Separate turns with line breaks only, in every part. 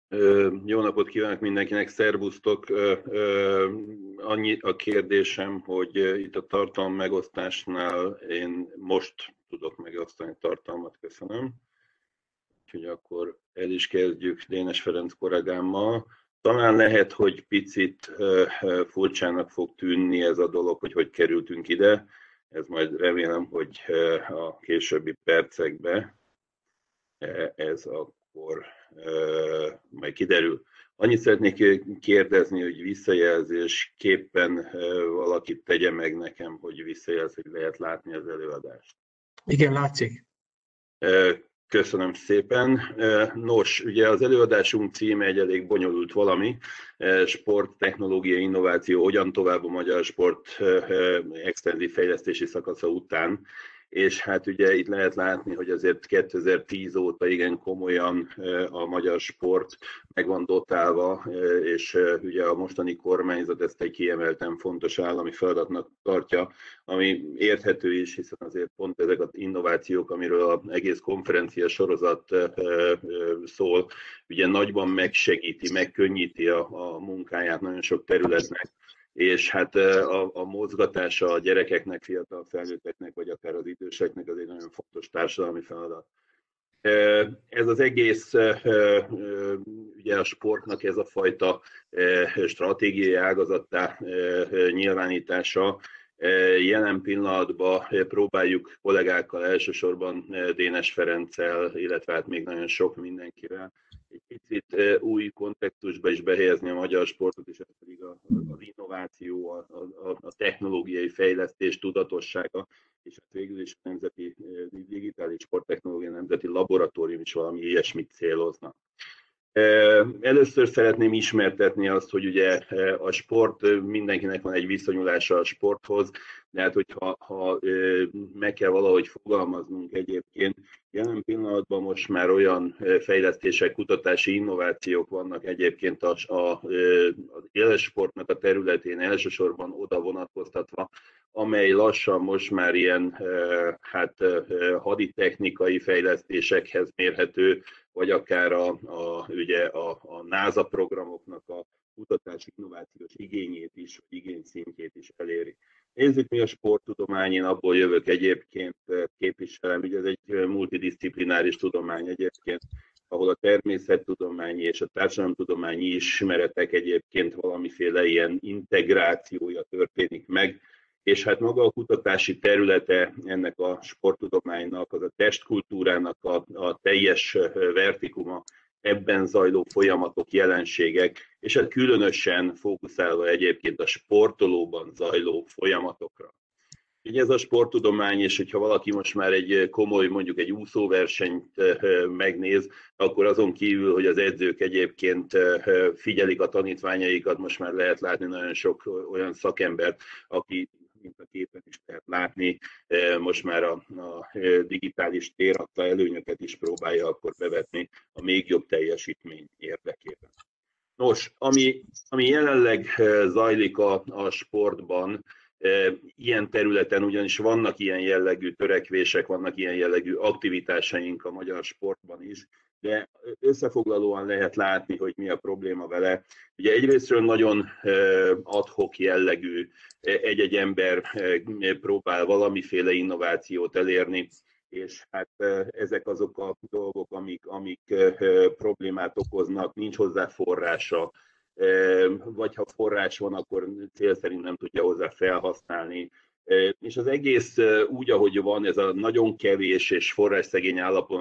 Jó napot kívánok mindenkinek, szervusztok! Annyi a kérdésem, hogy itt a tartalom megosztásnál én most tudok megosztani tartalmat, köszönöm. Úgyhogy akkor el is kezdjük Dénes Ferenc kollégámmal. Talán lehet, hogy picit furcsának fog tűnni ez a dolog, hogy kerültünk ide. Ez majd remélem, hogy a későbbi percekben ez akkor majd kiderül. Annyit szeretnék kérdezni, hogy visszajelzésképpen valakit tegye meg nekem, hogy visszajelz, hogy lehet látni az előadást.
Igen, látszik.
Köszönöm szépen. Nos, ugye az előadásunk címe egy elég bonyolult valami, sport, technológia, innováció, hogyan tovább a magyar sport extenzív fejlesztési szakasza után. És hát ugye itt lehet látni, hogy azért 2010 óta igen komolyan a magyar sport meg van dotálva, és ugye a mostani kormányzat ezt egy kiemelten fontos állami feladatnak tartja, ami érthető is, hiszen azért pont ezek az innovációk, amiről az egész konferencia sorozat szól, ugye nagyban megsegíti, megkönnyíti a munkáját nagyon sok területnek. És hát a mozgatása a gyerekeknek, fiatal felnőtteknek, vagy akár az időseknek az egy nagyon fontos társadalmi feladat. Ez az egész, ugye a sportnak ez a fajta stratégiai ágazattá nyilvánítása, jelen pillanatban próbáljuk kollégákkal, elsősorban Dénes Ferenccel, illetve hát még nagyon sok mindenkivel, egy picit új kontextusba is behelyezni a magyar sportot, és ez pedig az innováció, a technológiai fejlesztés tudatossága, és hát végül is a Nemzeti Digitális Sporttechnológia Nemzeti Laboratórium is valami ilyesmit célozna. Először szeretném ismertetni azt, hogy ugye a sport, mindenkinek van egy viszonyulása a sporthoz, de hát hogyha meg kell valahogy fogalmaznunk egyébként, jelen pillanatban most már olyan fejlesztések, kutatási innovációk vannak egyébként az élsportnak a területén elsősorban oda vonatkoztatva, amely lassan most már ilyen haditechnikai fejlesztésekhez mérhető, vagy akár ugye a NASA programoknak a kutatási innovációs igényét is, igényszintjét is eléri. Nézzük, mi a sporttudomány, én abból jövök egyébként, képviselem, ugye ez egy multidisziplináris tudomány egyébként, ahol a természettudományi és a társadalomtudományi ismeretek egyébként valamiféle ilyen integrációja történik meg, és hát maga a kutatási területe ennek a sporttudománynak, az a testkultúrának a teljes vertikuma, ebben zajló folyamatok, jelenségek, és hát különösen fókuszálva egyébként a sportolóban zajló folyamatokra. Így ez a sporttudomány, és hogyha valaki most már egy komoly, mondjuk egy úszóversenyt megnéz, akkor azon kívül, hogy az edzők egyébként figyelik a tanítványaikat, most már lehet látni nagyon sok olyan szakembert, aki, mint a képen is lehet látni, most már a digitális tér adta előnyöket is próbálja akkor bevetni a még jobb teljesítmény érdekében. Nos, ami jelenleg zajlik a sportban, ilyen területen ugyanis vannak ilyen jellegű törekvések, vannak ilyen jellegű aktivitásaink a magyar sportban is, de összefoglalóan lehet látni, hogy mi a probléma vele. Ugye egyrésztről nagyon ad hoc jellegű, egy-egy ember próbál valamiféle innovációt elérni, és hát ezek azok a dolgok, amik problémát okoznak, nincs hozzá forrása, vagy ha forrás van, akkor cél szerint nem tudja hozzá felhasználni. És az egész úgy, ahogy van, ez a nagyon kevés és forrásszegény állapot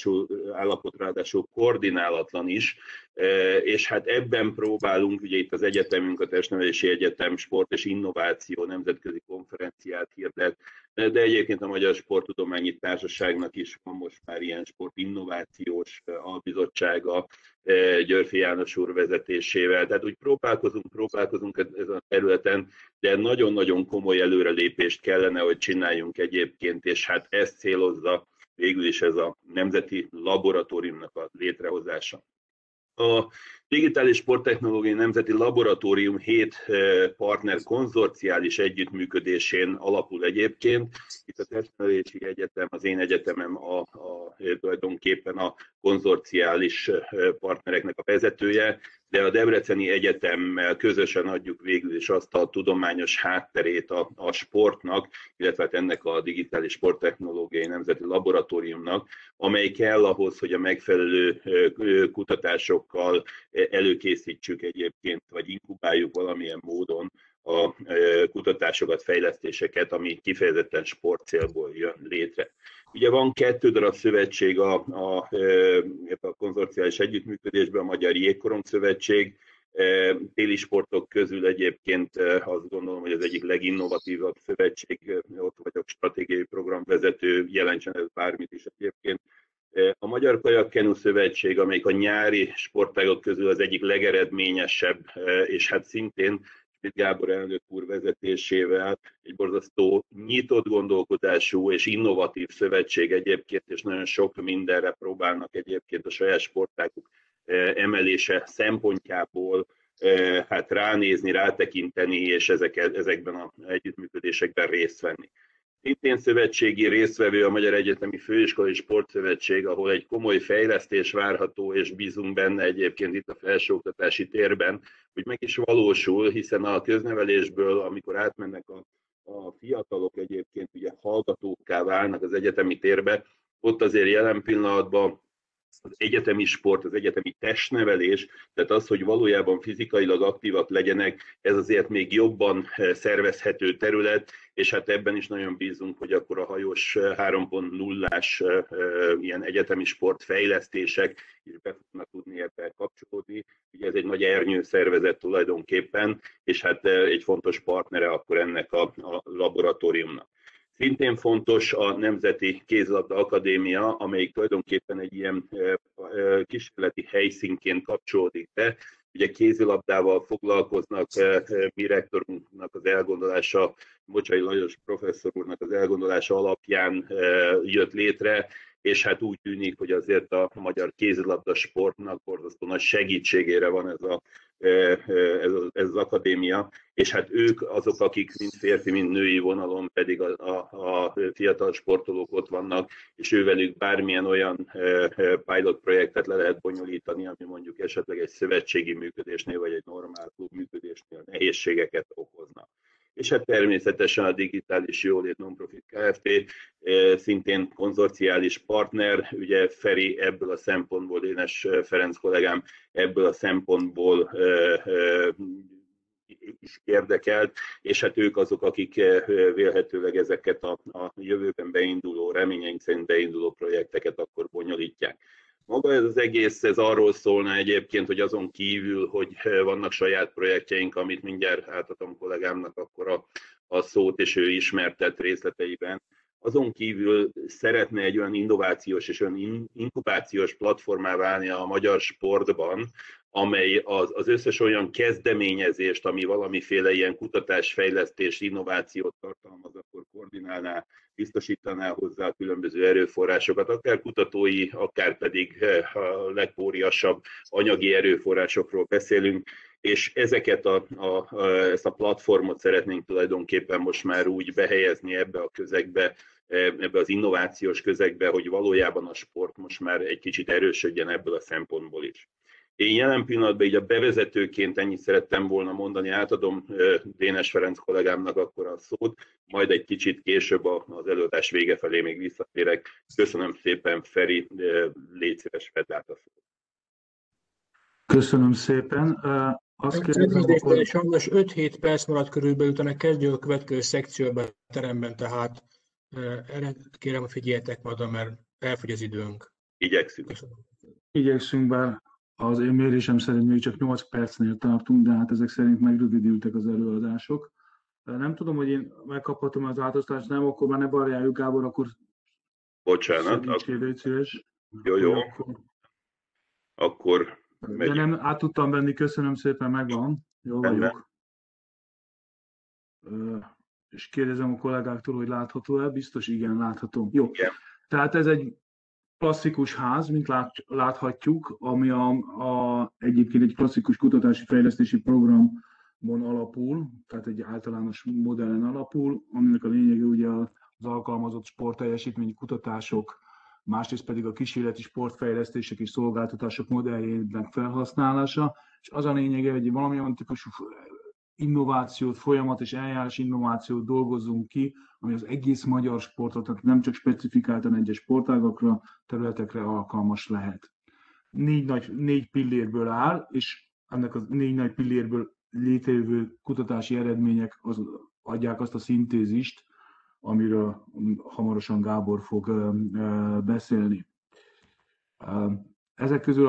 ráadásul koordinálatlan is, és hát ebben próbálunk, ugye itt az egyetemünk, a Testnevelési Egyetem Sport és Innováció nemzetközi konferenciát hirdet, de egyébként a Magyar Sporttudományi Társaságnak is van most már ilyen sportinnovációs albizottsága, Györfi János úr vezetésével. Tehát úgy próbálkozunk ezen a területen, de nagyon-nagyon komoly előrelépést kellene, hogy csináljunk egyébként, és hát ezt célozza végül is ez a Nemzeti Laboratóriumnak a létrehozása. A Digitális Sporttechnológiai Nemzeti Laboratórium 7 partner konzorciális együttműködésén alapul egyébként. Itt a Testnevelési Egyetem, az én egyetemem tulajdonképpen a konzorciális partnereknek a vezetője, de a Debreceni Egyetemmel közösen adjuk végül is azt a tudományos hátterét a sportnak, illetve ennek a Digitális Sporttechnológiai Nemzeti Laboratóriumnak, amely kell ahhoz, hogy a megfelelő kutatásokkal előkészítsük egyébként, vagy inkubáljuk valamilyen módon a kutatásokat, fejlesztéseket, ami kifejezetten sportcélból jön létre. Ugye van 2 darab szövetség a konzorciális együttműködésben, a Magyar Jégkorong Szövetség, téli sportok közül egyébként azt gondolom, hogy az egyik leginnovatívabb szövetség, ott vagyok stratégiai programvezető, jelentsen ez bármit is egyébként. A Magyar Kajak-Kenu Szövetség, amelyik a nyári sportágok közül az egyik legeredményesebb, és hát szintén Schmidt Gábor elnök úr vezetésével egy borzasztó nyitott gondolkodású és innovatív szövetség egyébként, és nagyon sok mindenre próbálnak egyébként a saját sportáguk emelése szempontjából hát ránézni, rátekinteni, és ezekben az együttműködésekben részt venni. Szintén szövetségi résztvevő a Magyar Egyetemi Főiskolai Sportszövetség, ahol egy komoly fejlesztés várható, és bízunk benne egyébként itt a felsőoktatási térben, hogy meg is valósul, hiszen a köznevelésből, amikor átmennek a fiatalok egyébként ugye hallgatókká válnak az egyetemi térbe, ott azért jelen pillanatban az egyetemi sport, az egyetemi testnevelés, tehát az, hogy valójában fizikailag aktívak legyenek, ez azért még jobban szervezhető terület, és hát ebben is nagyon bízunk, hogy akkor a hajós 3.0-ás ilyen egyetemi sportfejlesztések is be fognak tudni ebben kapcsolódni. Ugye ez egy nagy ernyőszervezet tulajdonképpen, és hát egy fontos partnere akkor ennek a laboratóriumnak. Szintén fontos a Nemzeti Kézilabda Akadémia, amelyik tulajdonképpen egy ilyen kísérleti helyszínként kapcsolódik be. Ugye kézilabdával foglalkoznak, mi rektorunknak az elgondolása, Mocsai Lajos professzor úrnak az elgondolása alapján jött létre, és hát úgy tűnik, hogy azért a magyar kézilabda sportnak borzasztó nagy segítségére van ez az akadémia, és hát ők azok, akik mind férfi, mind női vonalon pedig a fiatal sportolók ott vannak, és ővelük bármilyen olyan pilot projektet le lehet bonyolítani, ami mondjuk esetleg egy szövetségi működésnél, vagy egy normál klub működésnél nehézségeket okozna. És hát természetesen a Digitális Jólét Nonprofit Kft. Szintén konzorciális partner, ugye Feri ebből a szempontból, Dénes Ferenc kollégám ebből a szempontból is érdekelt, és hát ők azok, akik vélhetőleg ezeket a jövőben beinduló, reményeink szerint beinduló projekteket akkor bonyolítják. Maga ez az egész, ez arról szólna egyébként, hogy azon kívül, hogy vannak saját projektjeink, amit mindjárt átadom kollégámnak akkor a szót, és ő ismertet részleteiben. Azon kívül szeretne egy olyan innovációs és olyan inkubációs platformá válni a magyar sportban, amely az összes olyan kezdeményezést, ami valamiféle ilyen kutatásfejlesztés, innovációt tartalmaz, akkor koordinálná, biztosítaná hozzá a különböző erőforrásokat, akár kutatói, akár pedig a legóriasabb anyagi erőforrásokról beszélünk, és ezt a platformot szeretnénk tulajdonképpen most már úgy behelyezni ebbe a közegbe, ebbe az innovációs közegbe, hogy valójában a sport most már egy kicsit erősödjen ebből a szempontból is. Én jelen pillanatban így a bevezetőként ennyit szerettem volna mondani, átadom Dénes Ferenc kollégámnak akkor a szót, majd egy kicsit később az előadás vége felé még visszatérek. Köszönöm szépen, Feri, légy szíves, vedd át a szót.
Köszönöm szépen. Azt kérdezem,
akkor... Sajnos 5-7 perc maradt körülbelül, utána kezdjük a következő szekcióban a teremben, tehát erre kérem, hogy figyeljetek majd, mert elfogy az időnk.
Igyekszünk.
Igyekszünk, bár az én mérésem szerint még csak 8 percnél tartunk, de hát ezek szerint megrövidültek az előadások. Nem tudom, hogy én megkaphatom az változtatást, nem, akkor már ne barjáljuk, Gábor, akkor
bocsánat. Jó. Akkor
de nem, át tudtam venni, köszönöm szépen, megvan. Jól vagyok. És kérdezem a kollégáktól, hogy látható-e? Biztos igen, látható. Jó. Igen. Tehát ez egy klasszikus ház, mint láthatjuk, ami egyébként egy klasszikus kutatási fejlesztési programon alapul, tehát egy általános modellen alapul, aminek a lényege ugye az alkalmazott sportteljesítmény kutatások, másrészt pedig a kísérleti sportfejlesztések és szolgáltatások modelljének felhasználása, és az a lényege, hogy valamilyen típusú innovációt, folyamat és eljárás innovációt dolgozzunk ki, ami az egész magyar sportot, tehát nem csak specifikáltan egyes sportágakra, területekre alkalmas lehet. Négy pillérből áll, és ennek a 4 nagy pillérből létrejövő kutatási eredmények adják azt a szintézist, amiről hamarosan Gábor fog beszélni. Ezek közül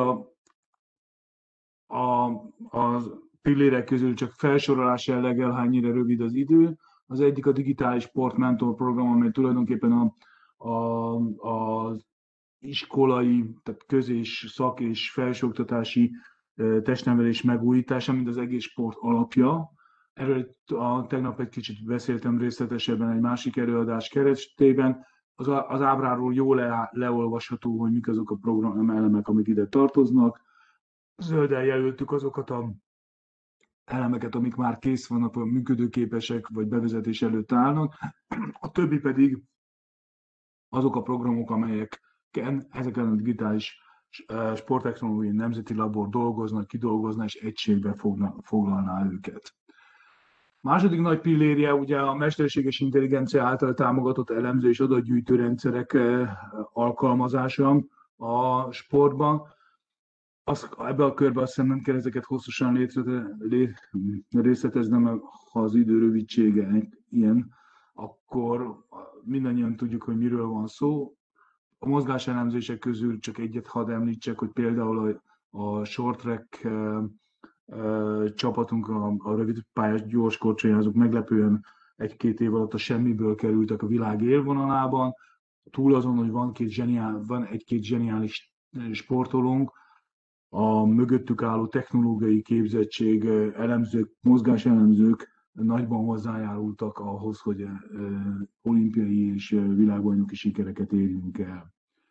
az pillérek közül csak felsorolás jelleggel, hányire rövid az idő. Az egyik a digitális sportmentor program, amely tulajdonképpen az iskolai, tehát közés, szak és felsőoktatási testnevelés megújítása, mint az egész sport alapja. Erről tegnap egy kicsit beszéltem részletesebben egy másik előadás keretében. Az ábráról jól leolvasható, hogy mik azok a programelemek, amik ide tartoznak. Zölden jelöltük azokat az elemeket, amik már kész vannak, vagy működőképesek, vagy bevezetés előtt állnak. A többi pedig azok a programok, amelyeken ezeken a digitális sporttechnológiai nemzeti labor dolgoznak, kidolgozna és egységbe foglalná őket. Második nagy pillérje ugye a mesterséges intelligencia által támogatott elemző és adatgyűjtő rendszerek alkalmazása a sportban. Ebbe a körbe azt hiszem nem kell ezeket hosszasan részleteznem, ha az idő rövidsége ilyen, akkor mindannyian tudjuk, hogy miről van szó. A mozgáselemzések közül csak egyet hadd említsek, hogy például a short track csapatunk, a rövid pályás gyorskorcsolyázók meglepően 1-2 év alatt a semmiből kerültek a világ élvonalában. Túl azon, hogy van egy-két zseniális sportolónk, a mögöttük álló technológiai képzettség, elemzők, mozgáselemzők nagyban hozzájárultak ahhoz, hogy olimpiai és világbajnoki sikereket érjünk el.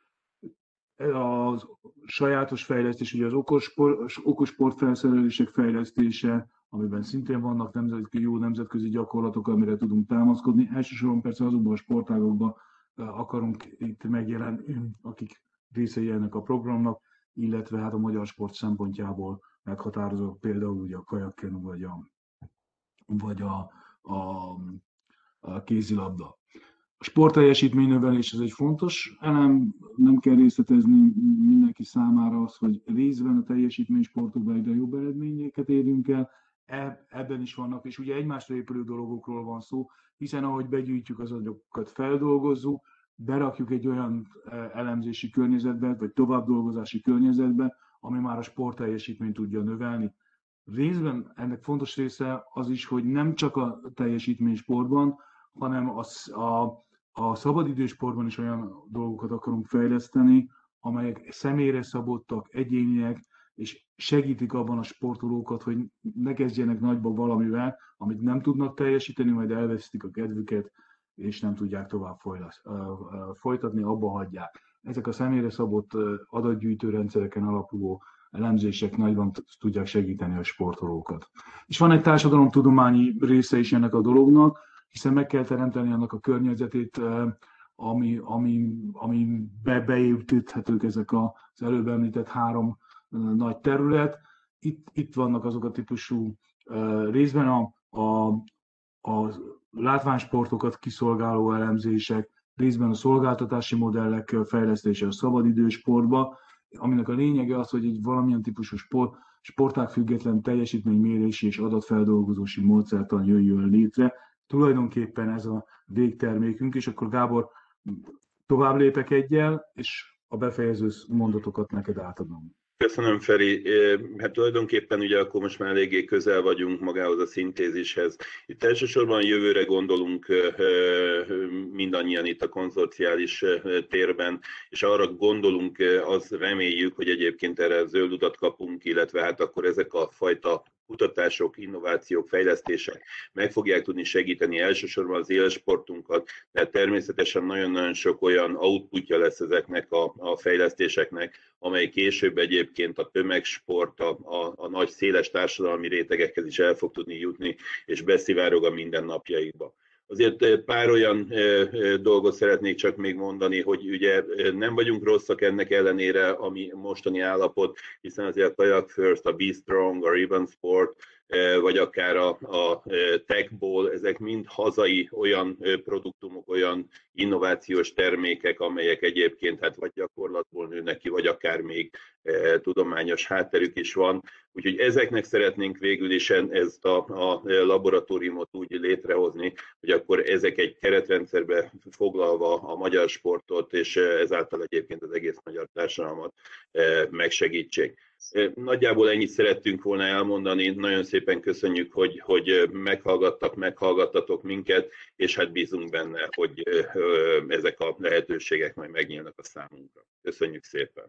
A sajátos fejlesztés, ugye az okos sportfelszerelések fejlesztése, amiben szintén vannak jó nemzetközi gyakorlatok, amire tudunk támaszkodni. Elsősorban persze azokban a sportágokban akarunk itt megjelenni, akik részei ennek a programnak, illetve hát a magyar sport szempontjából meghatározó például ugye a kajakkenu vagy a kézilabda. A sportteljesítménynövelés ez egy fontos elem, nem kell részletezni mindenki számára az, hogy részben a teljesítménysportokban egyre jobb eredményeket érjünk el, ebben is vannak, és ugye egymásra épülő dolgokról van szó, hiszen ahogy begyűjtjük az adatokat, feldolgozzuk, berakjuk egy olyan elemzési környezetbe, vagy továbbdolgozási környezetbe, ami már a sportteljesítményt tudja növelni. Részben ennek fontos része az is, hogy nem csak a teljesítménysportban, hanem a szabadidősportban is olyan dolgokat akarunk fejleszteni, amelyek személyre szabottak, egyéniek, és segítik abban a sportolókat, hogy ne kezdjenek nagyba valamivel, amit nem tudnak teljesíteni, majd elvesztik a kedvüket, és nem tudják tovább folytatni, abba hagyják. Ezek a személyre szabott adatgyűjtő rendszereken alapuló elemzések nagyban tudják segíteni a sportolókat. És van egy társadalomtudományi része is ennek a dolognak, hiszen meg kell teremteni annak a környezetét, ami beépíthetők ezek az előbb említett 3 nagy terület. Itt vannak azok a típusú részben a látványsportokat kiszolgáló elemzések, részben a szolgáltatási modellek fejlesztése a szabadidősportba, aminek a lényege az, hogy egy valamilyen típusú sportág független teljesítménymérési és adatfeldolgozósi módszertan jöjjön létre. Tulajdonképpen ez a végtermékünk, és akkor Gábor, tovább lépek egyel, és a befejező mondatokat neked átadom.
Köszönöm, Feri. Hát tulajdonképpen ugye akkor most már eléggé közel vagyunk magához a szintézishez. Itt elsősorban jövőre gondolunk mindannyian itt a konzorciális térben, és arra gondolunk, azt reméljük, hogy egyébként erre zöld utat kapunk, illetve hát akkor ezek a fajta kutatások, innovációk, fejlesztések meg fogják tudni segíteni elsősorban az élsportunkat, tehát természetesen nagyon-nagyon sok olyan outputja lesz ezeknek a fejlesztéseknek, amely később egyébként a tömegsport, a nagy széles társadalmi rétegekhez is el fog tudni jutni, és beszivárog a mindennapjaikba. Azért pár olyan dolgot szeretnék csak még mondani, hogy ugye nem vagyunk rosszak ennek ellenére, ami mostani állapot, hiszen azért a Kayak First, a Be Strong, a Ribbon Sport, vagy akár a Techball, ezek mind hazai olyan produktumok, olyan innovációs termékek, amelyek egyébként hát vagy gyakorlatból nőnek ki, vagy akár még tudományos hátterük is van. Úgyhogy ezeknek szeretnénk végül is ezt a laboratóriumot úgy létrehozni, hogy akkor ezek egy keretrendszerbe foglalva a magyar sportot, és ezáltal egyébként az egész magyar társadalmat megsegítsék. Nagyjából ennyit szerettünk volna elmondani. Nagyon szépen köszönjük, hogy meghallgattatok minket, és hát bízunk benne, hogy ezek a lehetőségek majd megnyílnak a számunkra. Köszönjük szépen!